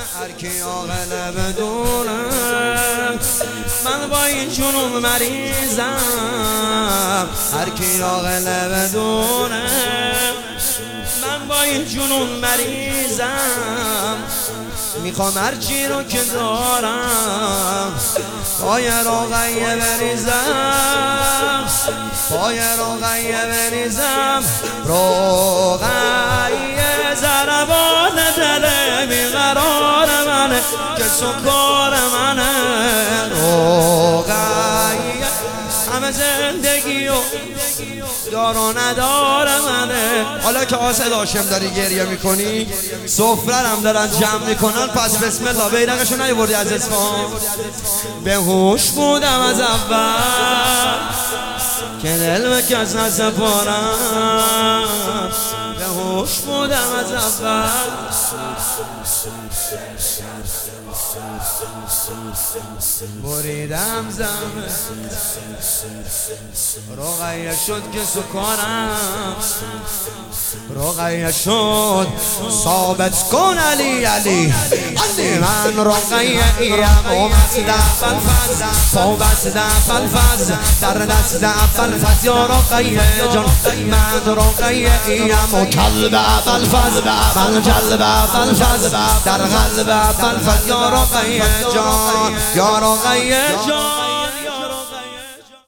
هر کی عاقل بدونه من با این جنون مریضم. هر کی عاقل بدونه من با این جنون مریضم. میخوام هرچی رو که دارم پای رقیه بریزم، پای رقیه بریزم. رقیه ضربان دل بیقرار منه که سکار منه. رقیه همه زندگی و دار و ندار منه. حالا که آسد هاشم داری گریه میکنی، سفره هم دارن جمع میکنن، پس بسم الله. بیرقشو نیوردی از اصفهان. به هوش بودم از اول که دل به کس نسپارم. به هوش بودم از اول بریدم زمه. رقیه شد که سکارم، رقیه شد ثابت کن علی علی علی. من رقیه ایم و مسدف الفز، و بسدف الفز در دستف الفز. یا رقیه جان من رقیه ایم و کلب الفز، من جلب الفز در قلب الفز. یا رقیه جان، یا رقیه جان.